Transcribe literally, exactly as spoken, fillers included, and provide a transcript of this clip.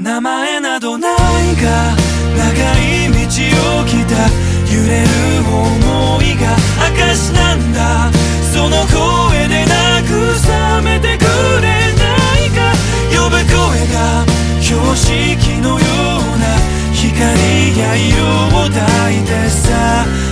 名前などないが長い道を来た揺れる想いが証なんだ。その声で慰めてくれないか。呼ぶ声が標識のような光や色を抱いてさ